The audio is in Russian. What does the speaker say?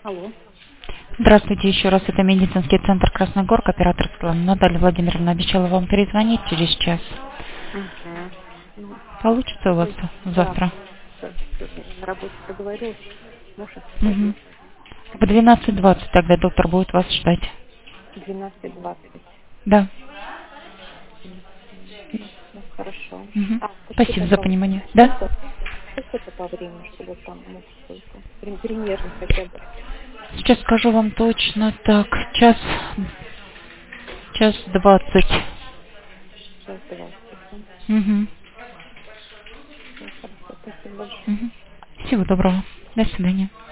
Алло. Здравствуйте еще раз. Это медицинский центр Красногорка, оператор Светлана. Наталья Владимировна обещала вам перезвонить через час. Угу. Ну, Получится у вас да, завтра? сегодня на работе договорилась, муж Угу. освободил. В 12:20 тогда доктор будет вас ждать. 12:20. Да. Ну, хорошо. Угу. А подскажите, Спасибо за пожалуйста, понимание. Да? сколько это по времени, чтобы там, ну, сколько? Примерно хотя бы. Сейчас скажу вам точно. Так, час 20. Час 20. Да? Угу. Всё, хорошо, спасибо большое. Угу. Всего доброго. До свидания.